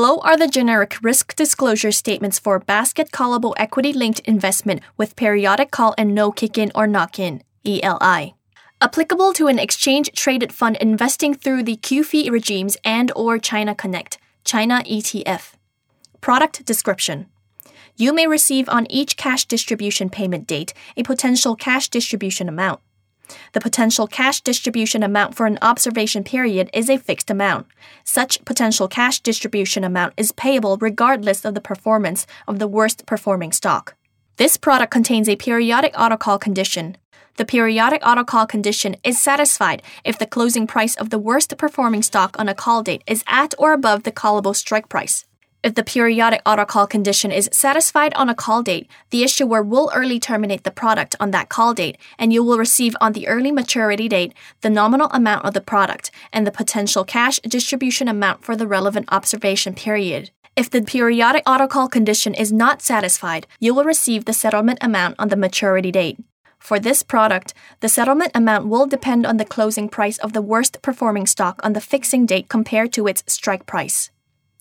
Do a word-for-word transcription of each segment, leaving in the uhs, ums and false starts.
Below are the generic risk disclosure statements for basket callable equity-linked investment with periodic call and no kick-in or knock-in, E L I. Applicable to an exchange-traded fund investing through the Q F I regimes and or China Connect, China E T F. Product description. You may receive on each cash distribution payment date a potential cash distribution amount. The potential cash distribution amount for an observation period is a fixed amount. Such potential cash distribution amount is payable regardless of the performance of the worst performing stock. This product contains a periodic autocall condition. The periodic autocall condition is satisfied if the closing price of the worst performing stock on a call date is at or above the callable strike price. If the periodic autocall condition is satisfied on a call date, the issuer will early terminate the product on that call date, and you will receive on the early maturity date the nominal amount of the product and the potential cash distribution amount for the relevant observation period. If the periodic autocall condition is not satisfied, you will receive the settlement amount on the maturity date. For this product, the settlement amount will depend on the closing price of the worst performing stock on the fixing date compared to its strike price.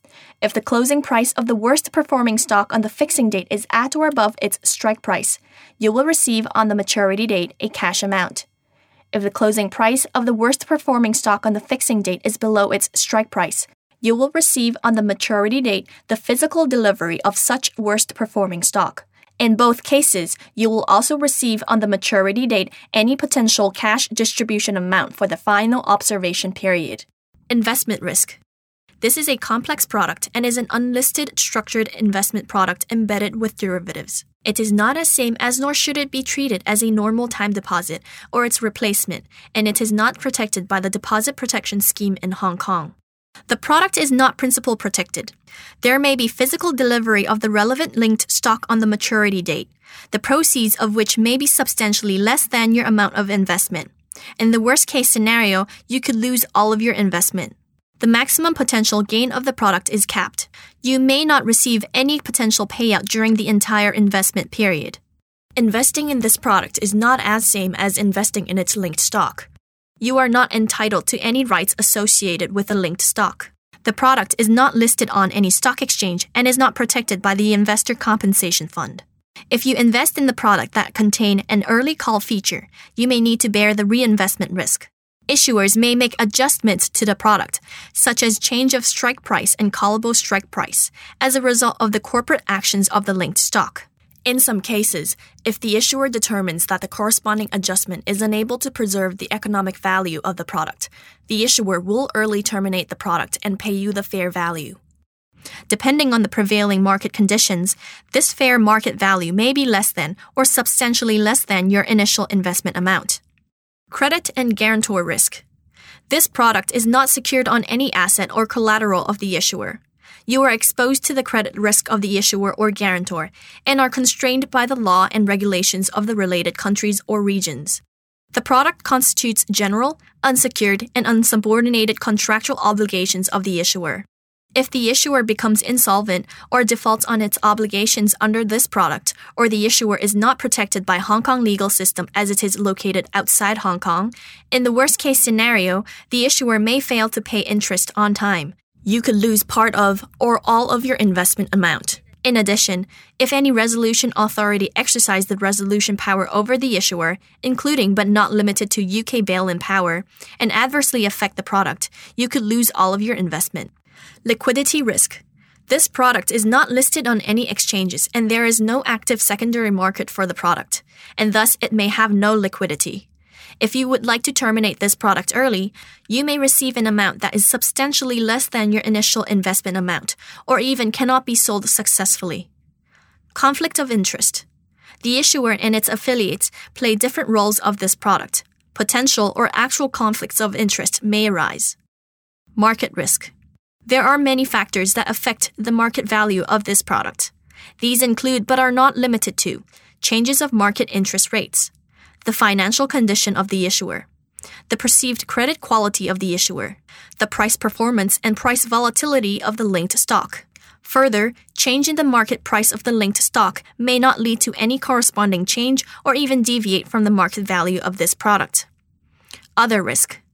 If the closing price of the worst performing stock on the fixing date is at or above its strike price, you will receive on the maturity date a cash amount. If the closing price of the worst performing stock on the fixing date is below its strike price, you will receive on the maturity date the physical delivery of such worst performing stock. In both cases, you will also receive on the maturity date any potential cash distribution amount for the final observation period. Investment risk. This is a complex product and is an unlisted structured investment product embedded with derivatives. It is not as same as nor should it be treated as a normal time deposit or its replacement, and it is not protected by the Deposit Protection Scheme in Hong Kong. The product is not principal protected. There may be physical delivery of the relevant linked stock on the maturity date, the proceeds of which may be substantially less than your amount of investment. In the worst case scenario, you could lose all of your investment. The maximum potential gain of the product is capped. You may not receive any potential payout during the entire investment period. Investing in this product is not as same as investing in its linked stock. You are not entitled to any rights associated with the linked stock. The product is not listed on any stock exchange and is not protected by the Investor Compensation Fund. If you invest in the product that contain an early call feature, you may need to bear the reinvestment risk. Issuers may make adjustments to the product, such as change of strike price and callable strike price, as a result of the corporate actions of the linked stock. In some cases, if the issuer determines that the corresponding adjustment is unable to preserve the economic value of the product, the issuer will early terminate the product and pay you the fair value. Depending on the prevailing market conditions, this fair market value may be less than or substantially less than your initial investment amount. Credit and guarantor risk. This product is not secured on any asset or collateral of the issuer. You are exposed to the credit risk of the issuer or guarantor and are constrained by the law and regulations of the related countries or regions. The product constitutes general, unsecured, and unsubordinated contractual obligations of the issuer. If the issuer becomes insolvent or defaults on its obligations under this product, or the issuer is not protected by Hong Kong legal system as it is located outside Hong Kong, in the worst-case scenario, the issuer may fail to pay interest on time. You could lose part of or all of your investment amount. In addition, if any resolution authority exercise the resolution power over the issuer, including but not limited to U K bail-in power, and adversely affect the product, you could lose all of your investment. Liquidity risk. This product is not listed on any exchanges and there is no active secondary market for the product, and thus it may have no liquidity. If you would like to terminate this product early, you may receive an amount that is substantially less than your initial investment amount, or even cannot be sold successfully. Conflict of interest. The issuer and its affiliates play different roles of this product. Potential or actual conflicts of interest may arise. Market risk. There are many factors that affect the market value of this product. These include, but are not limited to, changes of market interest rates, the financial condition of the issuer, the perceived credit quality of the issuer, the price performance and price volatility of the linked stock. Further, change in the market price of the linked stock may not lead to any corresponding change or even deviate from the market value of this product. Other risk.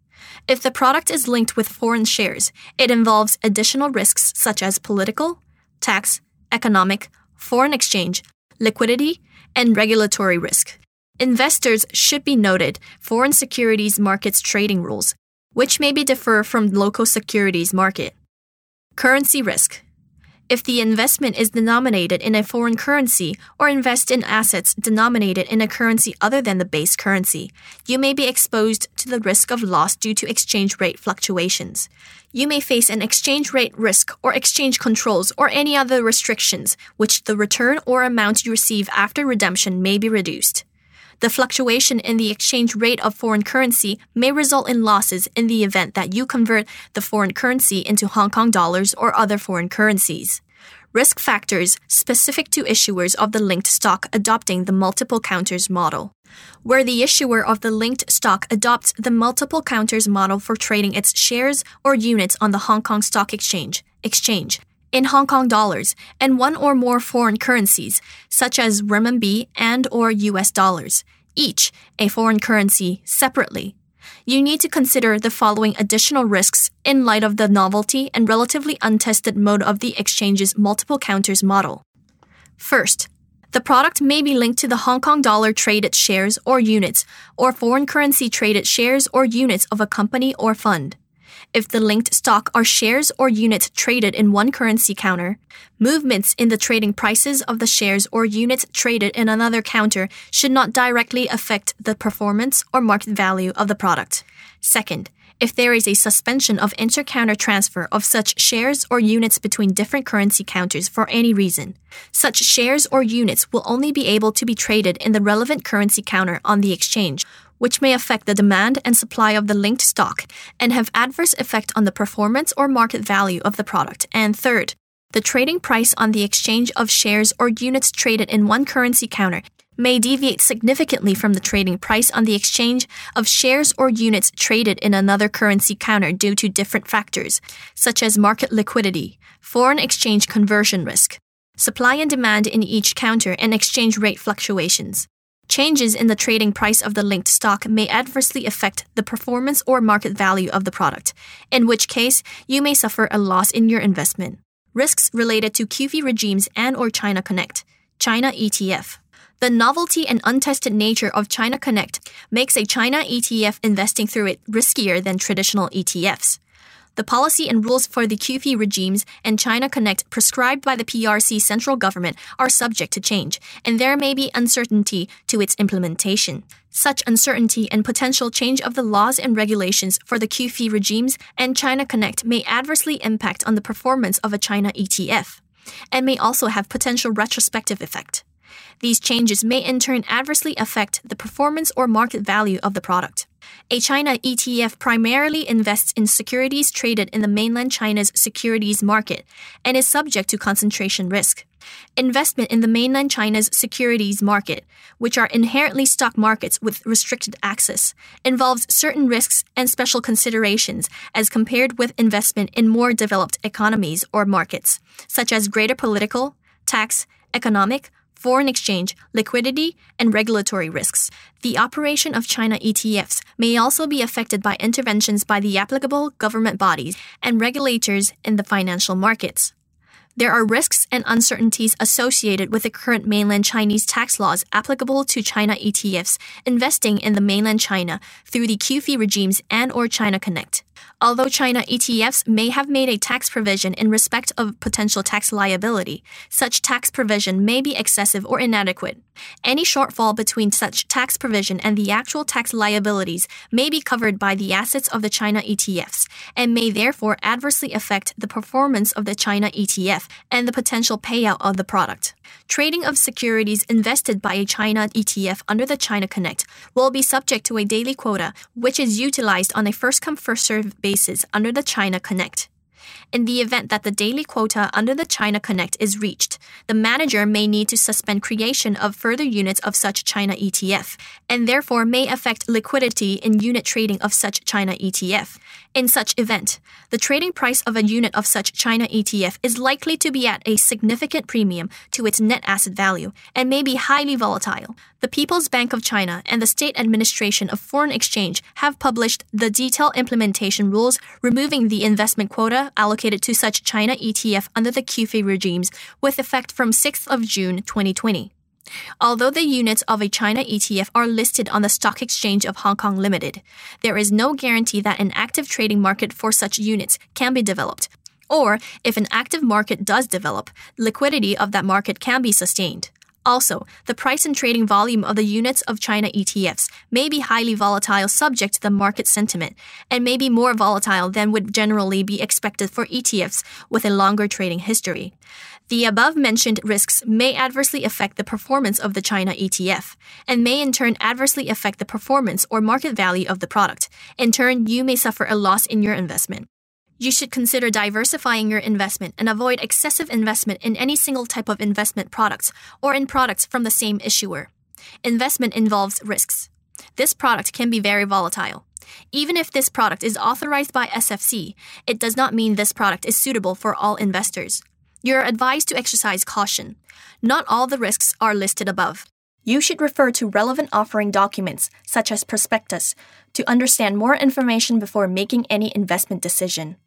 If the product is linked with foreign shares, it involves additional risks such as political, tax, economic, foreign exchange, liquidity, and regulatory risk. Investors should be noted foreign securities markets trading rules, which may be differ from local securities market. Currency risk. If the investment is denominated in a foreign currency or invest in assets denominated in a currency other than the base currency, you may be exposed to the risk of loss due to exchange rate fluctuations. You may face an exchange rate risk or exchange controls or any other restrictions, which the return or amount you receive after redemption may be reduced. The fluctuation in the exchange rate of foreign currency may result in losses in the event that you convert the foreign currency into Hong Kong dollars or other foreign currencies. Risk factors specific to issuers of the linked stock adopting the multiple counters model. Where the issuer of the linked stock adopts the multiple counters model for trading its shares or units on the Hong Kong Stock Exchange, exchange in Hong Kong dollars and one or more foreign currencies, such as renminbi and or U S dollars, each a foreign currency separately. You need to consider the following additional risks in light of the novelty and relatively untested mode of the exchange's multiple counters model. First, the product may be linked to the Hong Kong dollar traded shares or units or foreign currency traded shares or units of a company or fund. If the linked stock are shares or units traded in one currency counter, movements in the trading prices of the shares or units traded in another counter should not directly affect the performance or market value of the product. Second, if there is a suspension of inter-counter transfer of such shares or units between different currency counters for any reason, such shares or units will only be able to be traded in the relevant currency counter on the exchange, which may affect the demand and supply of the linked stock and have adverse effect on the performance or market value of the product. And third, the trading price on the exchange of shares or units traded in one currency counter may deviate significantly from the trading price on the exchange of shares or units traded in another currency counter due to different factors, such as market liquidity, foreign exchange conversion risk, supply and demand in each counter, and exchange rate fluctuations. Changes in the trading price of the linked stock may adversely affect the performance or market value of the product, in which case you may suffer a loss in your investment. Risks related to Q F I regimes and or China Connect, China E T F. The novelty and untested nature of China Connect makes a China E T F investing through it riskier than traditional E T Fs. The policy and rules for the Q F I regimes and China Connect prescribed by the P R C central government are subject to change, and there may be uncertainty to its implementation. Such uncertainty and potential change of the laws and regulations for the Q F I regimes and China Connect may adversely impact on the performance of a China E T F, and may also have potential retrospective effect. These changes may in turn adversely affect the performance or market value of the product. A China E T F primarily invests in securities traded in the mainland China's securities market and is subject to concentration risk. Investment in the mainland China's securities market, which are inherently stock markets with restricted access, involves certain risks and special considerations as compared with investment in more developed economies or markets, such as greater political, tax, economic, foreign exchange, liquidity, and regulatory risks. The operation of China E T Fs may also be affected by interventions by the applicable government bodies and regulators in the financial markets. There are risks and uncertainties associated with the current mainland Chinese tax laws applicable to China E T Fs investing in the mainland China through the Q F I regimes and or China Connect. Although China E T Fs may have made a tax provision in respect of potential tax liability, such tax provision may be excessive or inadequate. Any shortfall between such tax provision and the actual tax liabilities may be covered by the assets of the China E T Fs and may therefore adversely affect the performance of the China E T F and the potential payout of the product. Trading of securities invested by a China E T F under the China Connect will be subject to a daily quota, which is utilized on a first-come, first-served basis under the China Connect. In the event that the daily quota under the China Connect is reached, the manager may need to suspend creation of further units of such China E T F, and therefore may affect liquidity in unit trading of such China E T F. In such event, the trading price of a unit of such China E T F is likely to be at a significant premium to its net asset value and may be highly volatile. The People's Bank of China and the State Administration of Foreign Exchange have published the detailed implementation rules removing the investment quota allocated to such China E T F under the Q F I regimes with effect from sixth of June twenty twenty. Although the units of a China E T F are listed on the Stock Exchange of Hong Kong Limited, there is no guarantee that an active trading market for such units can be developed, or if an active market does develop, liquidity of that market can be sustained. Also, the price and trading volume of the units of China E T Fs may be highly volatile subject to the market sentiment and may be more volatile than would generally be expected for E T Fs with a longer trading history. The above-mentioned risks may adversely affect the performance of the China E T F and may in turn adversely affect the performance or market value of the product. In turn, you may suffer a loss in your investment. You should consider diversifying your investment and avoid excessive investment in any single type of investment products or in products from the same issuer. Investment involves risks. This product can be very volatile. Even if this product is authorized by S F C, it does not mean this product is suitable for all investors. You are advised to exercise caution. Not all the risks are listed above. You should refer to relevant offering documents, such as prospectus, to understand more information before making any investment decision.